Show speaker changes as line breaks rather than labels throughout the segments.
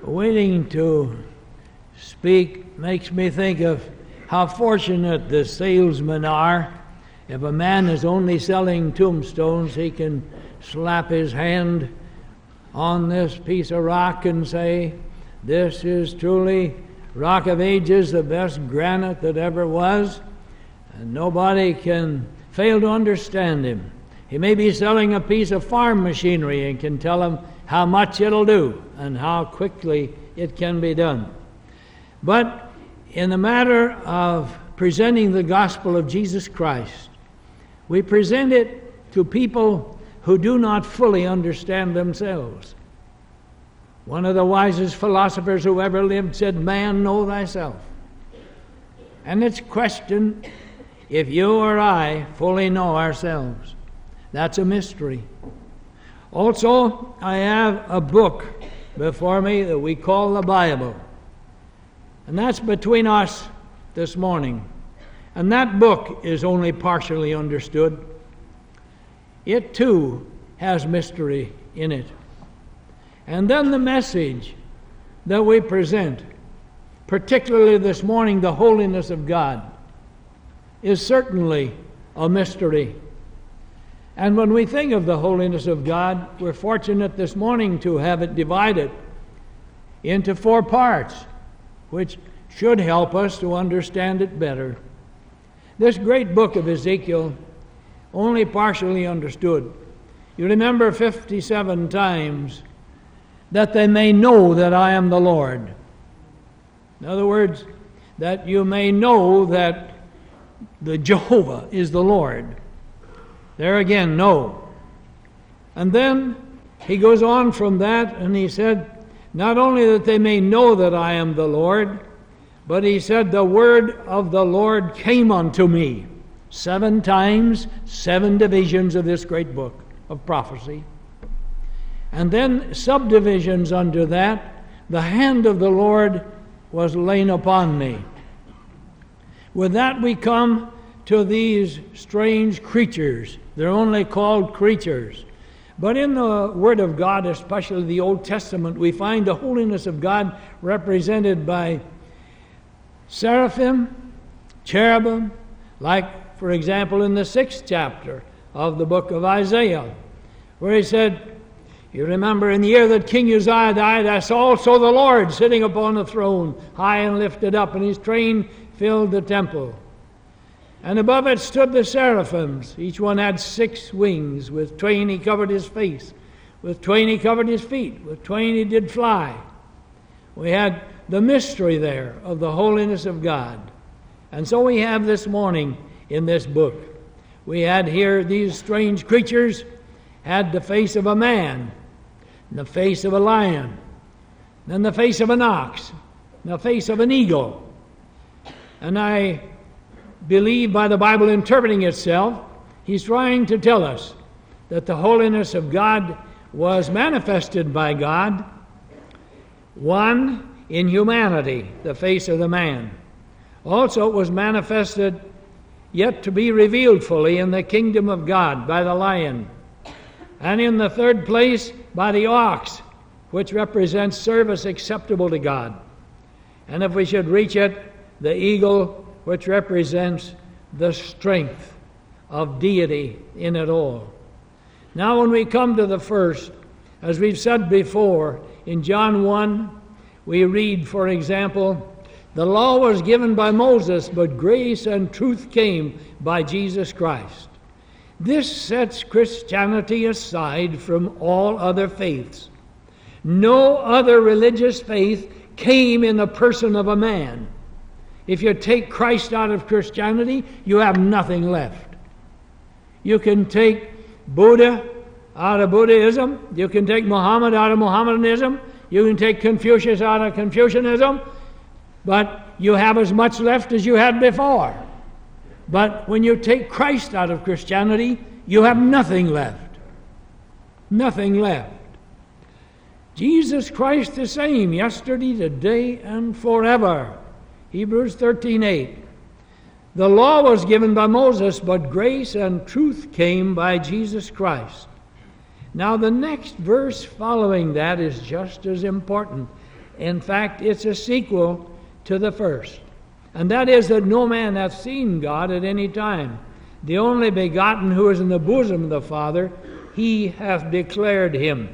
waiting to speak makes me think of how fortunate the salesmen are. If a man is only selling tombstones, he can slap his hand on this piece of rock and say, "This is truly Rock of Ages, the best granite that ever was," and nobody can fail to understand him. He may be selling a piece of farm machinery and can tell him how much it'll do and how quickly it can be done. But in the matter of presenting the gospel of Jesus Christ, we present it to people who do not fully understand themselves. One of the wisest philosophers who ever lived said, "Man, know thyself." And it's a question if you or I fully know ourselves. That's a mystery. Also, I have a book before me that we call the Bible. And that's between us this morning. And that book is only partially understood. It too has mystery in it. And then the message that we present, particularly this morning, the holiness of God, is certainly a mystery. And when we think of the holiness of God, we're fortunate this morning to have it divided into 4 parts, which should help us to understand it better. This great book of Ezekiel, only partially understood. You remember 57 times, "that they may know that I am the Lord." In other words, that you may know that the Jehovah is the Lord. There again, know. And then he goes on from that and he said, not only that they may know that I am the Lord, but he said, "the word of the Lord came unto me." 7 times, 7 divisions of this great book of prophecy. And then subdivisions under that, "the hand of the Lord was laid upon me." With that we come to these strange creatures. They're only called creatures. But in the Word of God, especially the Old Testament, we find the holiness of God represented by seraphim, cherubim, like, for example, in the 6th chapter of the book of Isaiah, where he said, you remember, "In the year that King Uzziah died, I saw also the Lord sitting upon the throne, high and lifted up, and his train filled the temple. And above it stood the seraphims. Each one had 6 wings. With twain he covered his face. With twain he covered his feet. With twain he did fly." We had the mystery there of the holiness of God. And so we have this morning in this book. We had here these strange creatures had the face of a man, and the face of a lion, then the face of an ox, and the face of an eagle. And I believe by the Bible interpreting itself, he's trying to tell us that the holiness of God was manifested by God, one, in humanity, the face of the man. Also it was manifested, yet to be revealed fully, in the kingdom of God by the lion. And in the 3rd place, by the ox, which represents service acceptable to God. And if we should reach it, the eagle, which represents the strength of deity in it all. Now when we come to the first, as we've said before, in John 1, we read, for example, "The law was given by Moses, but grace and truth came by Jesus Christ." This sets Christianity aside from all other faiths. No other religious faith came in the person of a man. If you take Christ out of Christianity, you have nothing left. You can take Buddha out of Buddhism. You can take Muhammad out of Mohammedanism. You can take Confucius out of Confucianism. But you have as much left as you had before. But when you take Christ out of Christianity, you have nothing left. Nothing left. Jesus Christ the same, yesterday, today, and forever. Hebrews 13:8. "The law was given by Moses, but grace and truth came by Jesus Christ." Now the next verse following that is just as important. In fact, it's a sequel to the first. And that is that no man hath seen God at any time. The only begotten who is in the bosom of the Father, he hath declared him.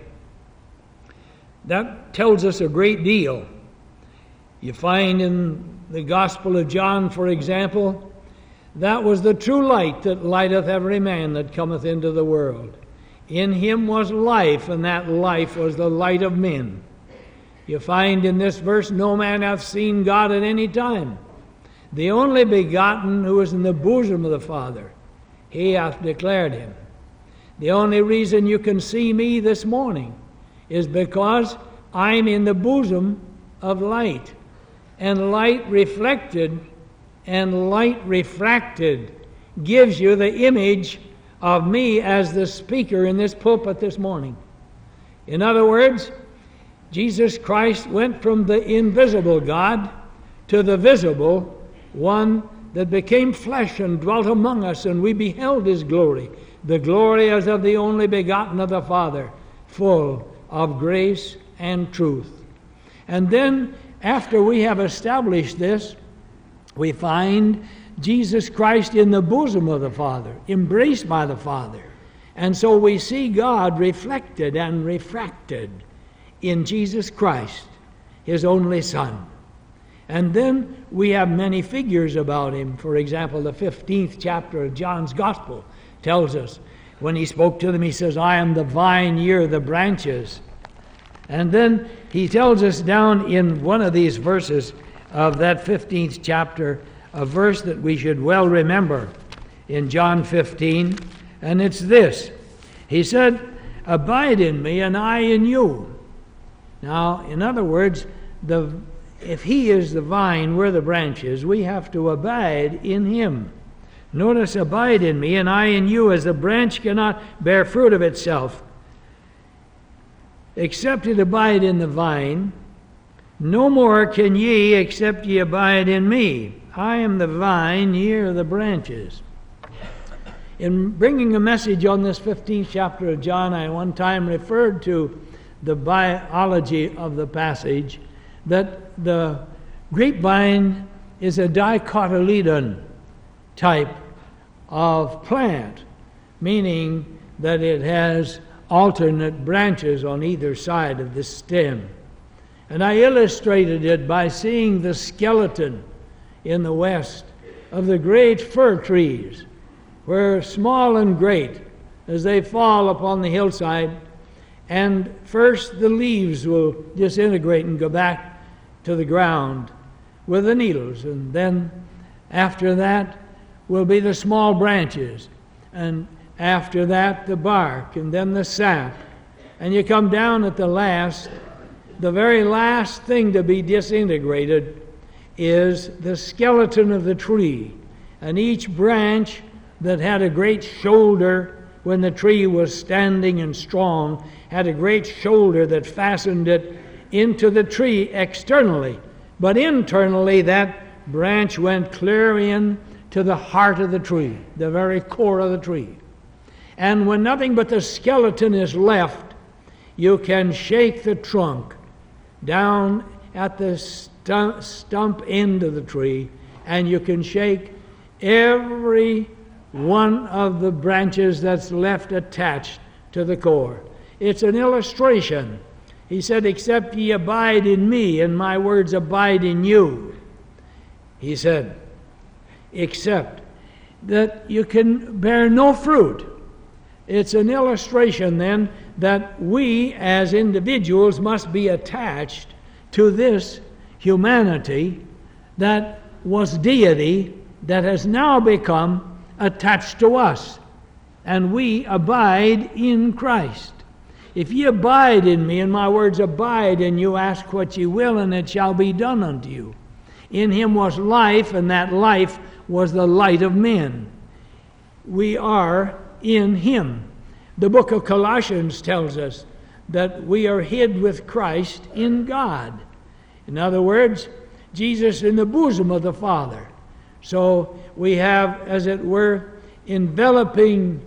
That tells us a great deal. You find in the Gospel of John, for example, that was the true light that lighteth every man that cometh into the world. In him was life, and that life was the light of men. You find in this verse, no man hath seen God at any time. The only begotten who is in the bosom of the Father, he hath declared him. The only reason you can see me this morning is because I'm in the bosom of light. And light reflected and light refracted gives you the image of me as the speaker in this pulpit this morning. In other words, Jesus Christ went from the invisible God to the visible one that became flesh and dwelt among us, and we beheld his glory. The glory as of the only begotten of the Father, full of grace and truth. And then, after we have established this, we find Jesus Christ in the bosom of the Father, embraced by the Father. And so we see God reflected and refracted in Jesus Christ, his only Son. And then we have many figures about him. For example, the 15th chapter of John's Gospel tells us, when he spoke to them, he says, I am the vine, ye are the branches. And then he tells us down in one of these verses of that 15th chapter, a verse that we should well remember in John 15, and it's this. He said, abide in me and I in you. Now, in other words, if he is the vine, we're the branches, we have to abide in him. Notice, abide in me and I in you, as the branch cannot bear fruit of itself, except it abide in the vine. No more can ye, except ye abide in me. I am the vine, ye are the branches. In bringing a message on this 15th chapter of John, I one time referred to the biology of the passage, that the grapevine is a dicotyledon type of plant, meaning that it has alternate branches on either side of the stem. And I illustrated it by seeing the skeleton in the west of the great fir trees, where small and great, as they fall upon the hillside, and first the leaves will disintegrate and go back to the ground with the needles, and then after that will be the small branches, and after that the bark, and then the sap, and you come down at the last. The very last thing to be disintegrated is the skeleton of the tree, and each branch that had a great shoulder when the tree was standing and strong had a great shoulder that fastened it into the tree externally, but internally that branch went clear in to the heart of the tree, the very core of the tree. And when nothing but the skeleton is left, you can shake the trunk down at the stump end of the tree, and you can shake every one of the branches that's left attached to the core. It's an illustration. He said, except ye abide in me, and my words abide in you. He said, except that you can bear no fruit. It's an illustration then that we as individuals must be attached to this humanity that was deity that has now become attached to us, and we abide in Christ. If ye abide in me, and my words abide in you, ask what ye will, and it shall be done unto you. In him was life, and that life was the light of men. We are in him. The book of Colossians tells us that we are hid with Christ in God. In other words, Jesus in the bosom of the Father. So we have, as it were, enveloping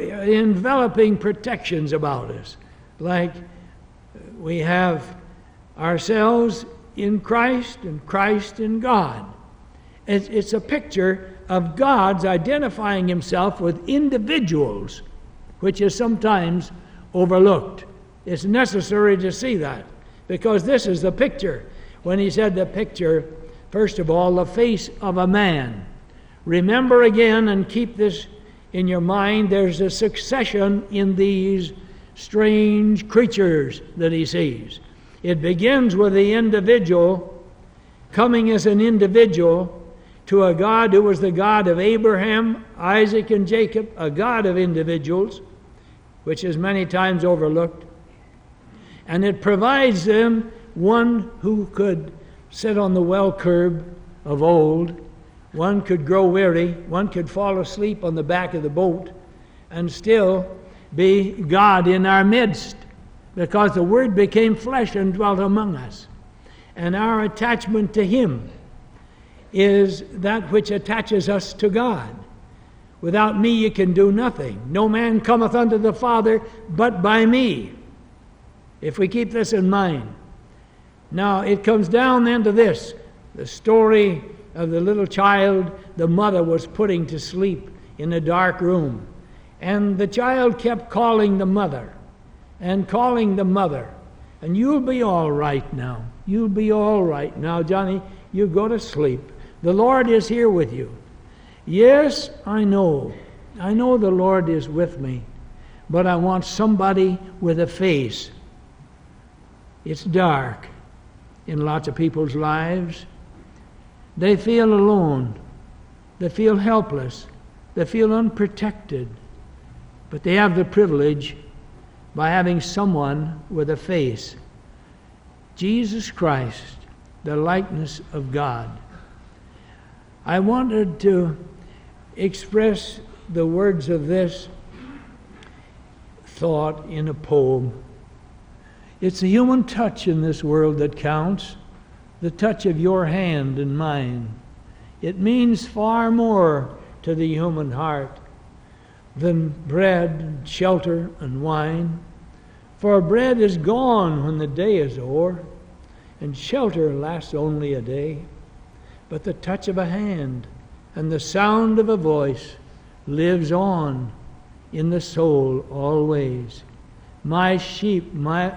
protections about us. Like we have ourselves in Christ and Christ in God. It's a picture of God's identifying himself with individuals, which is sometimes overlooked. It's necessary to see that, because this is the picture. When he said the picture, first of all, the face of a man. Remember again and keep this in your mind, there's a succession in these strange creatures that he sees. It begins with the individual coming as an individual to a God who was the God of Abraham, Isaac, and Jacob, a God of individuals, which is many times overlooked. And it provides them one who could sit on the well curb of old, one could grow weary, one could fall asleep on the back of the boat, and still be God in our midst, because the Word became flesh and dwelt among us. And our attachment to him is that which attaches us to God. Without me you can do nothing. No man cometh unto the Father but by me. If we keep this in mind. Now it comes down then to this. The story of the little child the mother was putting to sleep in a dark room. And the child kept calling the mother and calling the mother. And you'll be all right now. You'll be all right now, Johnny. You go to sleep. The Lord is here with you. Yes, I know. I know the Lord is with me. But I want somebody with a face. It's dark in lots of people's lives. They feel alone. They feel helpless. They feel unprotected. But they have the privilege by having someone with a face. Jesus Christ, the likeness of God. I wanted to express the words of this thought in a poem. It's the human touch in this world that counts, the touch of your hand and mine. It means far more to the human heart than bread and shelter and wine. For bread is gone when the day is o'er, and shelter lasts only a day. But the touch of a hand and the sound of a voice lives on in the soul always. My sheep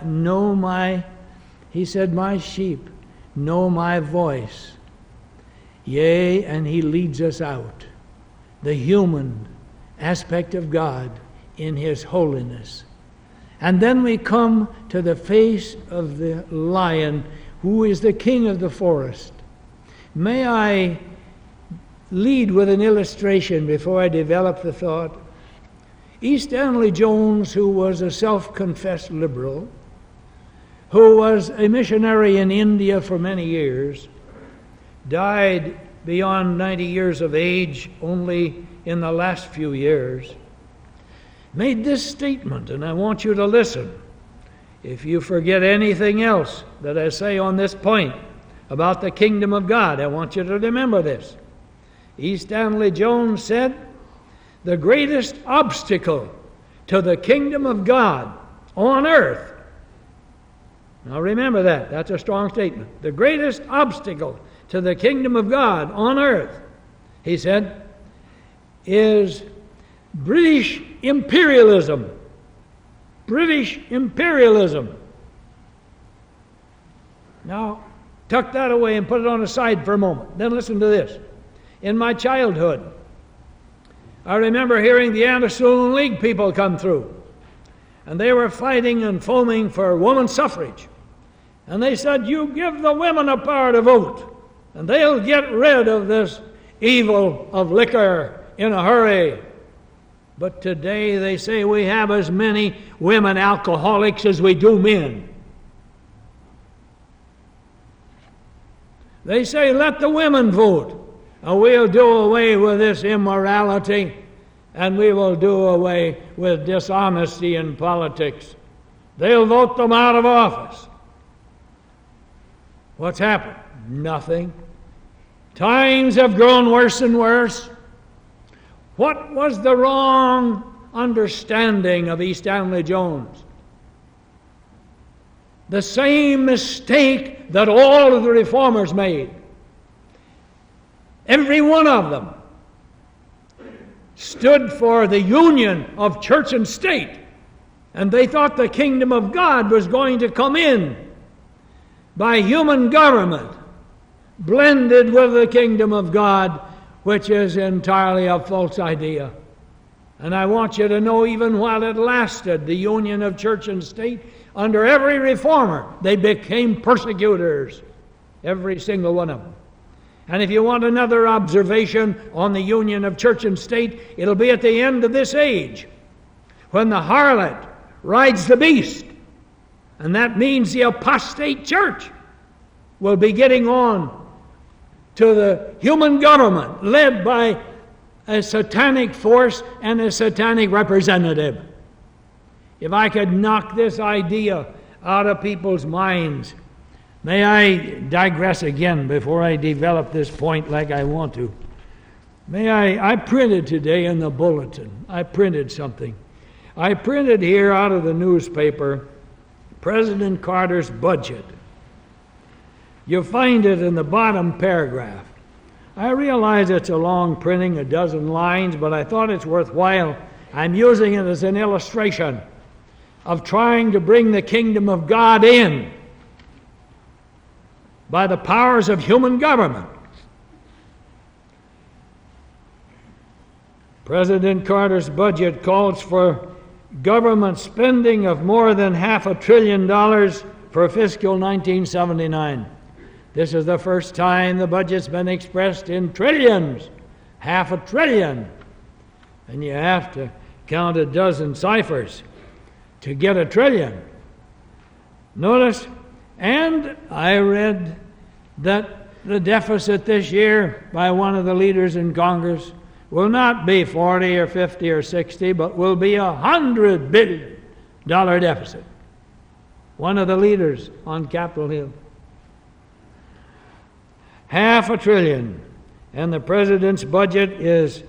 he said, my sheep know my voice. Yea, and he leads us out. The human aspect of God in his holiness. And then we come to the face of the lion, who is the king of the forest. May I lead with an illustration before I develop the thought? E. Stanley Jones, who was a self-confessed liberal, who was a missionary in India for many years, died beyond 90 years of age only in the last few years, made this statement, and I want you to listen. If you forget anything else that I say on this point about the kingdom of God, I want you to remember this. E. Stanley Jones said, the greatest obstacle to the kingdom of God on earth. Now remember that. That's a strong statement. The greatest obstacle to the kingdom of God on earth, he said, is British imperialism. British imperialism. Now, tuck that away and put it on the side for a moment. Then listen to this. In my childhood, I remember hearing the Anderson League people come through. And they were fighting and foaming for women's suffrage. And they said, you give the women a power to vote, and they'll get rid of this evil of liquor in a hurry. But today they say we have as many women alcoholics as we do men. They say, let the women vote, and we'll do away with this immorality, and we will do away with dishonesty in politics. They'll vote them out of office. What's happened? Nothing. Times have grown worse and worse. What was the wrong understanding of E. Stanley Jones? the same mistake that all of the reformers made. Every one of them stood for the union of church and state, and they thought the kingdom of God was going to come in by human government, blended with the kingdom of God, which is entirely a false idea. And I want you to know, even while it lasted, the union of church and state, under every reformer, they became persecutors, every single one of them. And if you want another observation on the union of church and state, it'll be at the end of this age, when the harlot rides the beast. And that means the apostate church will be getting on to the human government, led by a satanic force and a satanic representative. If I could knock this idea out of people's minds. May I digress again before I develop this point like I want to. I printed today in the bulletin, I printed something. I printed here out of the newspaper, President Carter's budget. You'll find it in the bottom paragraph. I realize it's a long printing, a dozen lines, but I thought it's worthwhile. I'm using it as an illustration of trying to bring the kingdom of God in by the powers of human government. President Carter's budget calls for government spending of more than $500 billion for fiscal 1979. This is the first time the budget's been expressed in trillions, $500 billion. And you have to count a dozen ciphers to get $1 trillion. Notice, and I read that the deficit this year by one of the leaders in Congress will not be 40 or 50 or 60, but will be $100 billion deficit. One of the leaders on Capitol Hill. $500 billion, and the president's budget is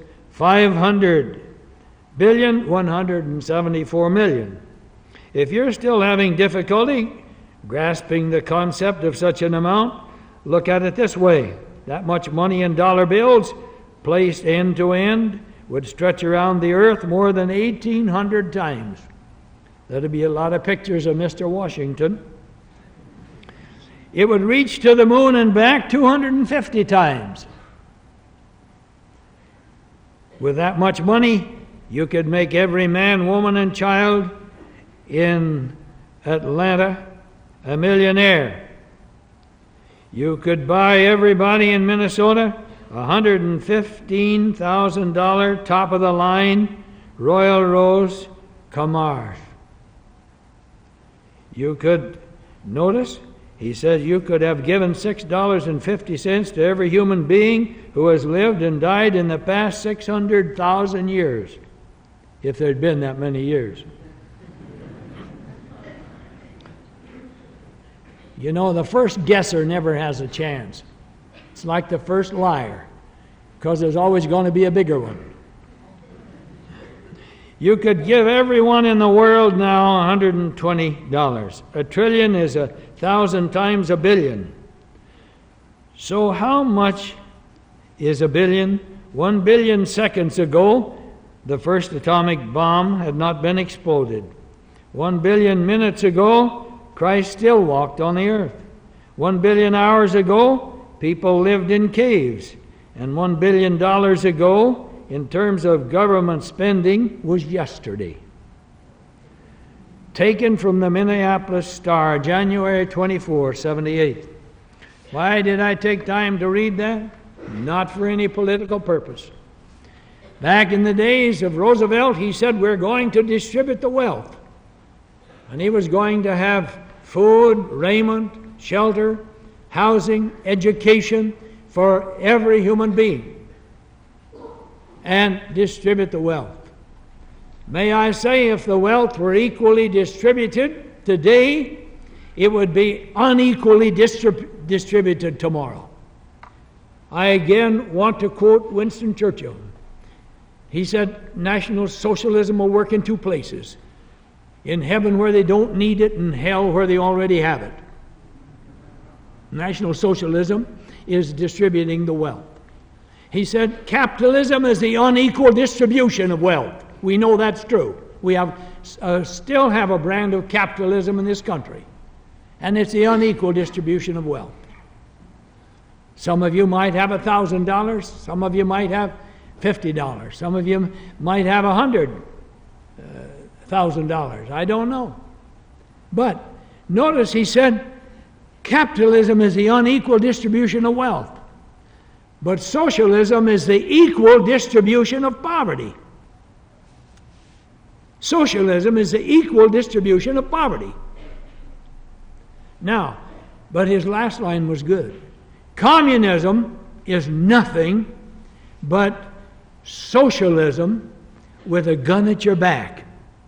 $500,174 million. If you're still having difficulty grasping the concept of such an amount, look at it this way. That much money in dollar bills, placed end to end, would stretch around the earth more than 1,800 times. That'd be a lot of pictures of Mr. Washington. It would reach to the moon and back 250 times. With that much money, you could make every man, woman, and child in Atlanta a millionaire. You could buy everybody in Minnesota $115,000 top-of-the-line Royal Rose Camaro. You could, notice, he says you could have given $6.50 to every human being who has lived and died in the past 600,000 years, if there'd been that many years. You know, the first guesser never has a chance. It's like the first liar, because there's always going to be a bigger one. You could give everyone in the world now $120. $1 trillion is 1,000 times $1 billion. So how much is $1 billion? 1 billion seconds ago, the first atomic bomb had not been exploded. 1 billion minutes ago, Christ still walked on the earth. 1 billion hours ago, people lived in caves. And $1 billion ago, in terms of government spending, was yesterday. Taken from the Minneapolis Star, January 24, 78. Why did I take time to read that? Not for any political purpose. Back in the days of Roosevelt, he said we're going to distribute the wealth. And he was going to have food, raiment, shelter, housing, education for every human being, and distribute the wealth. May I say, if the wealth were equally distributed today, it would be unequally distributed tomorrow. I again want to quote Winston Churchill. He said, National Socialism will work in two places. In heaven where they don't need it, in hell where they already have it. National Socialism is distributing the wealth. He said capitalism is the unequal distribution of wealth. We know that's true. We still have a brand of capitalism in this country. And it's the unequal distribution of wealth. Some of you might have $1,000. Some of you might have $50. Some of you might have $100,000. I don't know. But notice he said capitalism is the unequal distribution of wealth. But socialism is the equal distribution of poverty. Socialism is the equal distribution of poverty. Now, but his last line was good. Communism is nothing but socialism with a gun at your back.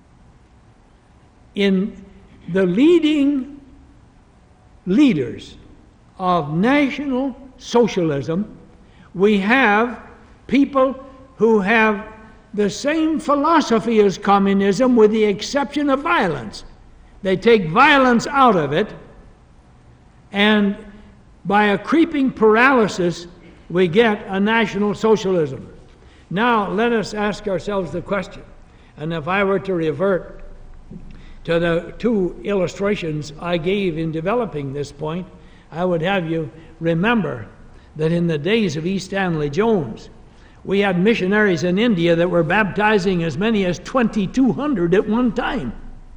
In the leading leaders of National Socialism, we have people who have the same philosophy as communism with the exception of violence. They take violence out of it, and by a creeping paralysis, we get a National Socialism. Now, let us ask ourselves the question, and if I were to revert to the two illustrations I gave in developing this point, I would have you remember that in the days of E. Stanley Jones, we had missionaries in India that were baptizing as many as 2,200 at one time.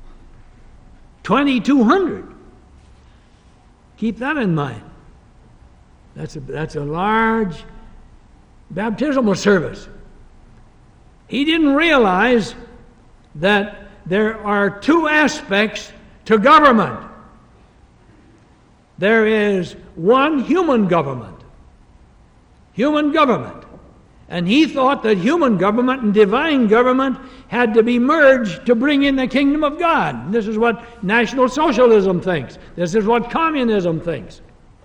2,200. Keep that in mind. That's a large baptismal service. He didn't realize that there are two aspects to government. There is one human government. Human government. And he thought that human government and divine government had to be merged to bring in the kingdom of God. This is what National Socialism thinks. This is what communism thinks.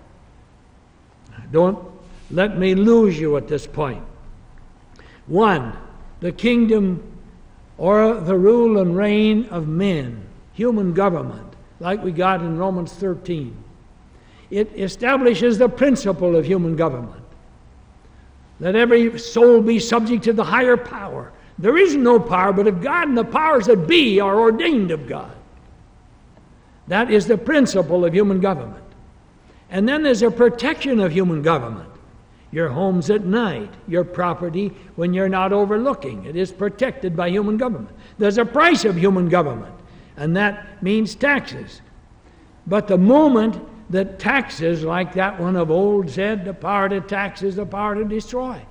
Don't let me lose you at this point. One, the kingdom or the rule and reign of men, human government, like we got in Romans 13. It establishes the principle of human government. Let every soul be subject to the higher power. There is no power but of God, and the powers that be are ordained of God. That is the principle of human government. And then there's a protection of human government. Your homes at night, your property when you're not overlooking. It is protected by human government. There's a price of human government, and that means taxes. But the moment that taxes, like that one of old said, the power to tax is the power to destroy.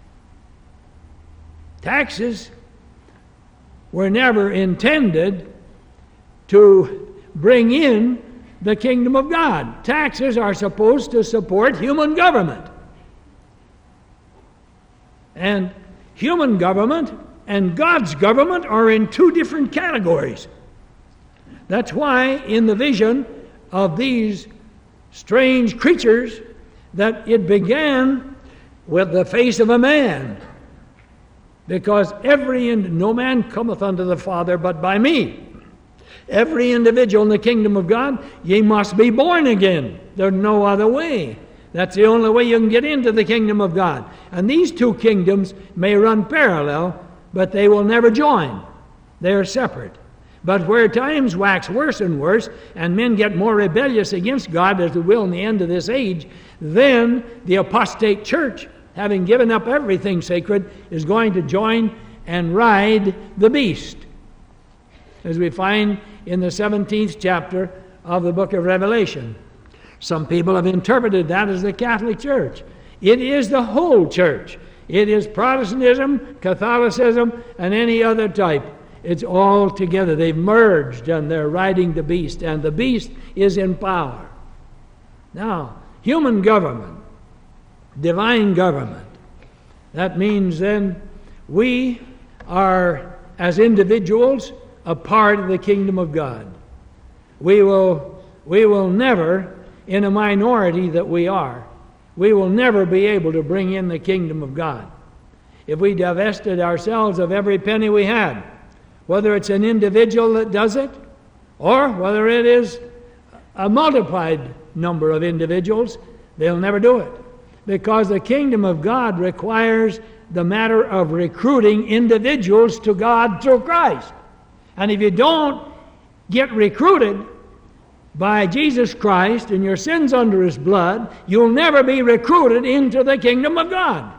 Taxes were never intended to bring in the kingdom of God. Taxes are supposed to support human government. And human government and God's government are in two different categories. That's why in the vision of these strange creatures that it began with the face of a man, because no man cometh unto the Father but by me. Every individual in the kingdom of God, ye must be born again. There's no other way. That's the only way you can get into the kingdom of God. And these two kingdoms may run parallel, but they will never join. They are separate. But where times wax worse and worse, and men get more rebellious against God, as they will in the end of this age, then the apostate church, having given up everything sacred, is going to join and ride the beast, as we find in the 17th chapter of the book of Revelation. Some people have interpreted that as the Catholic Church. It is the whole church. It is Protestantism, Catholicism, and any other type. It's all together. They've merged and they're riding the beast, and the beast is in power. Now, human government, divine government, that means then we are, as individuals, a part of the kingdom of God. We will never, in a minority that we are, we will never be able to bring in the kingdom of God. If we divested ourselves of every penny we had, whether it's an individual that does it, or whether it is a multiplied number of individuals, they'll never do it. Because the kingdom of God requires the matter of recruiting individuals to God through Christ. And if you don't get recruited by Jesus Christ and your sins under His blood, you'll never be recruited into the kingdom of God.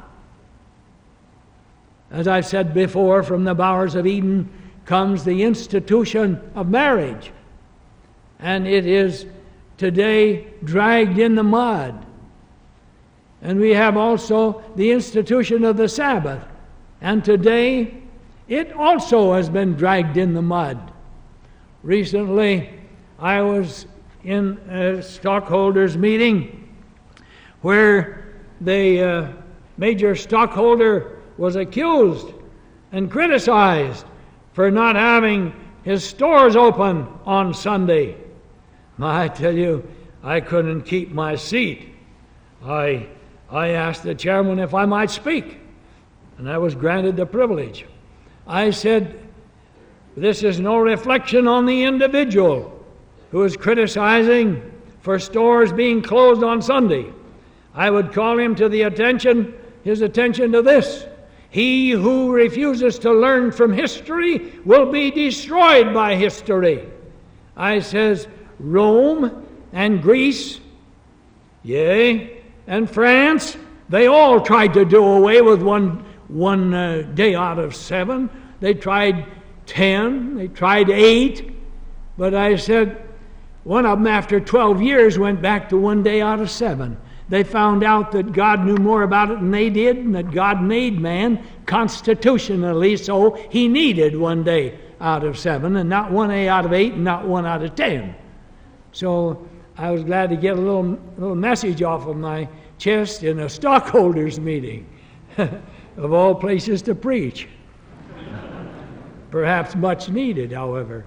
As I've said before, from the bowers of Eden comes the institution of marriage. And it is today dragged in the mud. And we have also the institution of the Sabbath. And today it also has been dragged in the mud. Recently, I was in a stockholders meeting where the major stockholder was accused and criticized for not having his stores open on Sunday. I tell you, I couldn't keep my seat. I asked the chairman if I might speak, and I was granted the privilege. I said, this is no reflection on the individual who is criticizing for stores being closed on Sunday. I would call him to his attention to this. He who refuses to learn from history will be destroyed by history. I says, Rome and Greece, yea, and France, they all tried to do away with one day out of 7. They tried 10, they tried 8. But I said, one of them after 12 years went back to 1 day out of 7. They found out that God knew more about it than they did, and that God made man constitutionally, so He needed 1 day out of 7, and not 1 day out of 8, and not 1 out of 10. So I was glad to get a little message off of my chest in a stockholders meeting, of all places to preach. Perhaps much needed, however.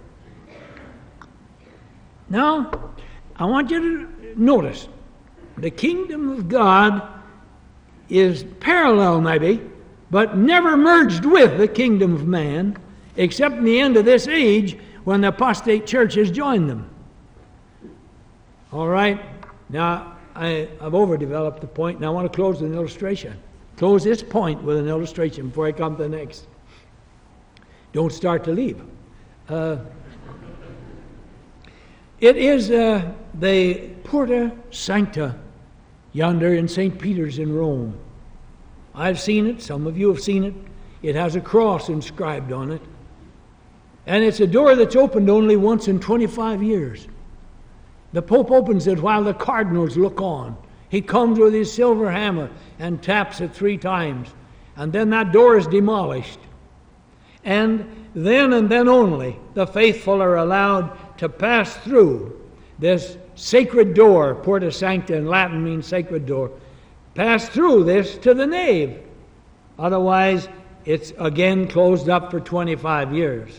Now, I want you to notice, the kingdom of God is parallel maybe, but never merged with the kingdom of man, except in the end of this age when the apostate churches join them. All right, now I've overdeveloped the point, and I want to close with an illustration. Close this point with an illustration before I come to the next. Don't start to leave. It is the Porta Sancta yonder in St. Peter's in Rome. I've seen it. Some of you have seen it. It has a cross inscribed on it. And it's a door that's opened only once in 25 years. The Pope opens it while the cardinals look on. He comes with his silver hammer and taps it 3 times. And then that door is demolished. And then only the faithful are allowed to pass through this sacred door. Porta Sancta in Latin means sacred door. Pass through this to the nave. Otherwise, it's again closed up for 25 years.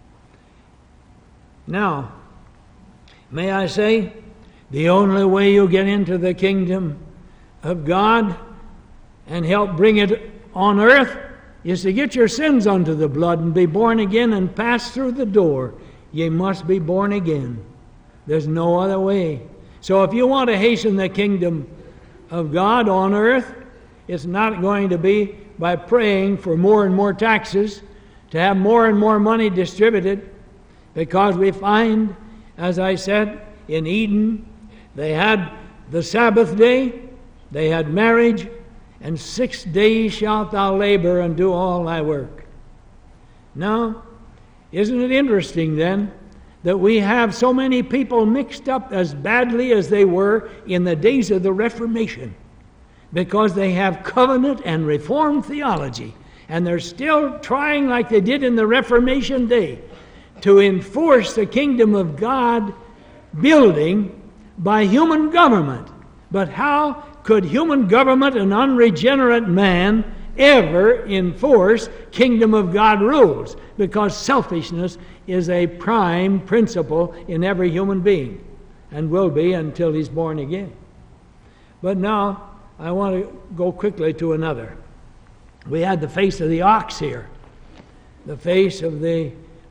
Now, may I say, the only way you get into the kingdom of God and help bring it on earth is to get your sins under the blood and be born again and pass through the door. Ye must be born again. There's no other way. So if you want to hasten the kingdom of God on earth, it's not going to be by praying for more and more taxes, to have more and more money distributed, because we find, as I said, in Eden, they had the Sabbath day, they had marriage, and 6 days shalt thou labor and do all thy work. Now, isn't it interesting then that we have so many people mixed up as badly as they were in the days of the Reformation, because they have covenant and reformed theology, and they're still trying, like they did in the Reformation day, to enforce the kingdom of God building by human government. But how could human government and unregenerate man ever enforce kingdom of God rules? Because selfishness is a prime principle in every human being, and will be until he's born again. But now I want to go quickly to another. We had the face of the ox here, the face of the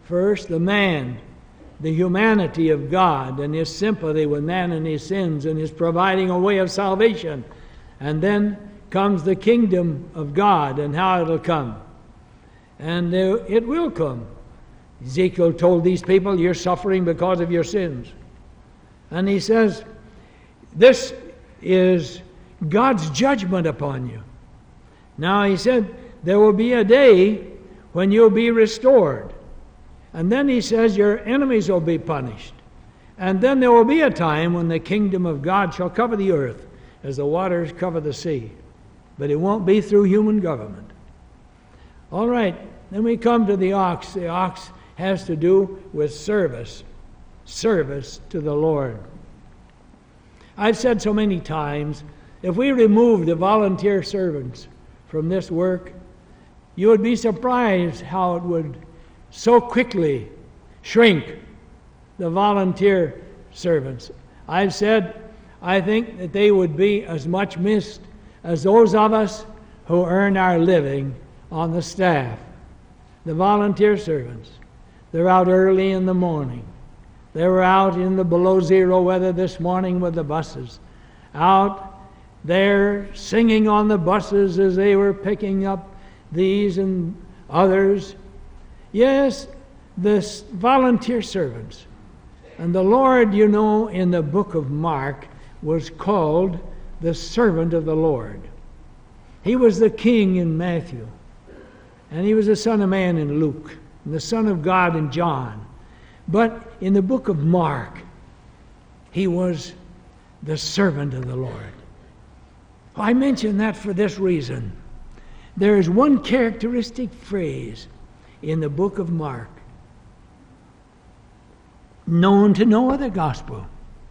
first the man, the humanity of God and His sympathy with man and his sins and His providing a way of salvation. And then comes the kingdom of God and how it'll come. And it will come. Ezekiel told these people, you're suffering because of your sins. And he says, this is God's judgment upon you. Now he said, there will be a day when you'll be restored. And then he says, your enemies will be punished. And then there will be a time when the kingdom of God shall cover the earth as the waters cover the sea. But it won't be through human government. All right, then we come to the ox. The ox has to do with service. Service to the Lord. I've said so many times, if we remove the volunteer servants from this work, you would be surprised how it would so quickly shrink the volunteer servants. I've said, I think that they would be as much missed as those of us who earn our living on the staff. The volunteer servants, they're out early in the morning. They were out in the below zero weather this morning with the buses, out there singing on the buses as they were picking up these and others. Yes, the volunteer servants. And the Lord, you know, in the book of Mark, was called the servant of the Lord. He was the king in Matthew. And he was the Son of Man in Luke. And the Son of God in John. But in the book of Mark, he was the servant of the Lord. I mention that for this reason. There is one characteristic phrase in the book of Mark, known to no other gospel.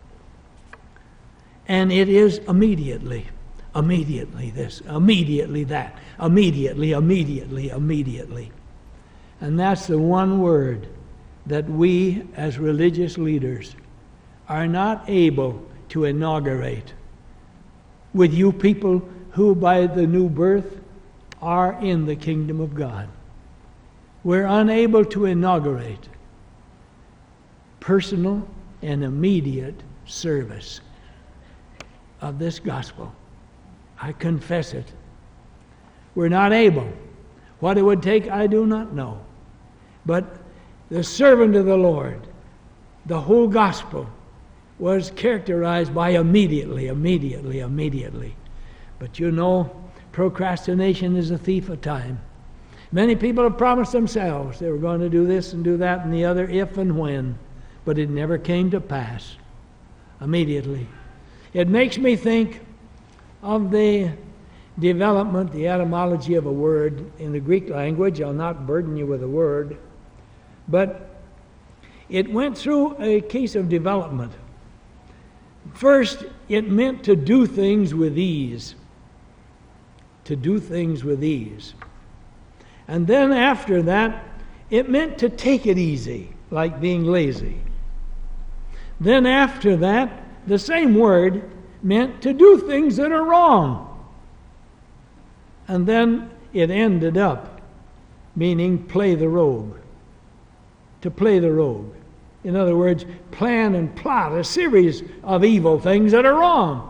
And it is immediately, immediately this, immediately that, immediately, immediately, immediately. And that's the one word that we as religious leaders are not able to inaugurate with you people who by the new birth are in the kingdom of God. We're unable to inaugurate personal and immediate service of this gospel. I confess it. We're not able. What it would take, I do not know. But the servant of the Lord, the whole gospel, was characterized by immediately, immediately, immediately. But you know, procrastination is a thief of time. Many people have promised themselves they were going to do this and do that and the other if and when, but it never came to pass. Immediately. It makes me think of the development, the etymology of a word in the Greek language. I'll not burden you with a word, but it went through a case of development. First, it meant to do things with ease. To do things with ease. And then after that, it meant to take it easy, like being lazy. Then after that, the same word meant to do things that are wrong. And then it ended up meaning play the rogue. To play the rogue. In other words, plan and plot a series of evil things that are wrong.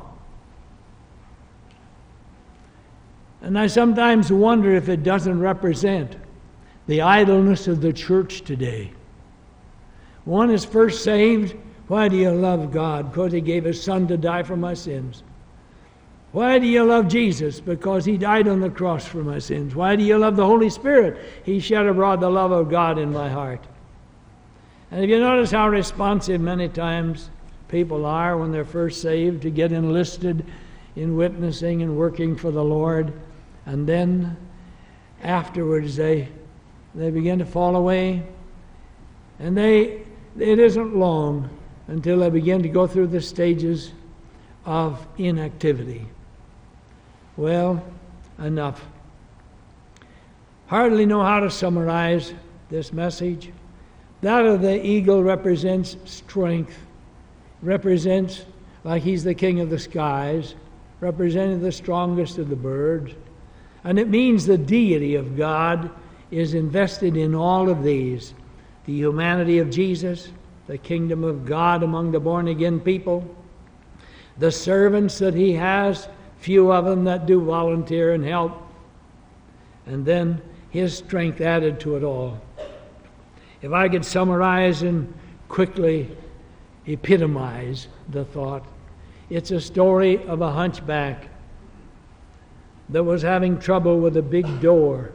And I sometimes wonder if it doesn't represent the idleness of the church today. One is first saved. Why do you love God? Because He gave His Son to die for my sins. Why do you love Jesus? Because He died on the cross for my sins. Why do you love the Holy Spirit? He shed abroad the love of God in my heart. And if you notice how responsive many times people are when they're first saved to get enlisted in witnessing and working for the Lord, and then afterwards they begin to fall away, and it isn't long until they begin to go through the stages of inactivity. Well, enough. Hardly know how to summarize this message. That of the eagle represents strength, represents like he's the king of the skies, representing the strongest of the birds. And it means the deity of God is invested in all of these. the humanity of Jesus, the kingdom of God among the born-again people, the servants that he has, few of them that do volunteer and help, and then his strength added to it all. If I could summarize and quickly epitomize the thought, it's a story of a hunchback that was having trouble with a big door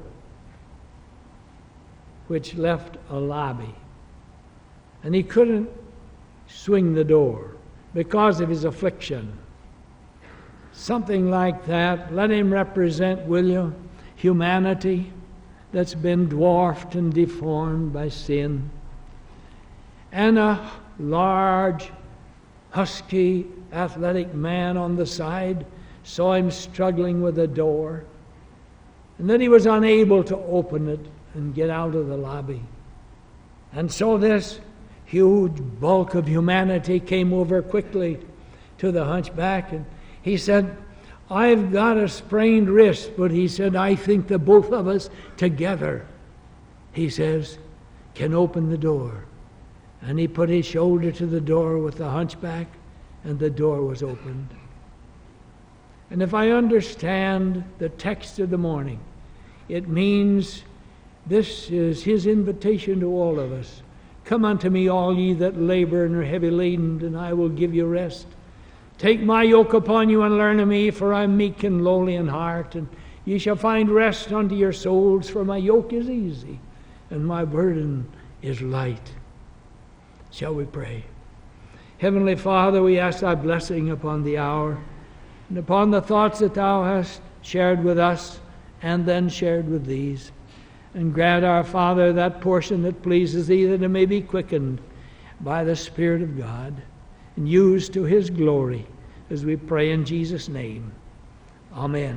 which left a lobby. And he couldn't swing the door because of his affliction. Something like that. Let him represent, will you, humanity that's been dwarfed and deformed by sin. And a large, husky, athletic man on the side saw him struggling with a door, and then he was unable to open it and get out of the lobby. And so this huge bulk of humanity came over quickly to the hunchback, and he said, I've got a sprained wrist, but he said, I think the both of us together, he says, can open the door. And he put his shoulder to the door with the hunchback, and the door was opened. And if I understand the text of the morning, it means this is his invitation to all of us. Come unto me, all ye that labor and are heavy laden, and I will give you rest. Take my yoke upon you and learn of me, for I am meek and lowly in heart, and ye shall find rest unto your souls, for my yoke is easy, and my burden is light. Shall we pray? Heavenly Father, we ask thy blessing upon the hour, and upon the thoughts that thou hast shared with us, and then shared with these. And grant, our Father, that portion that pleases thee, that it may be quickened by the Spirit of God, and used to his glory, as we pray in Jesus' name. Amen.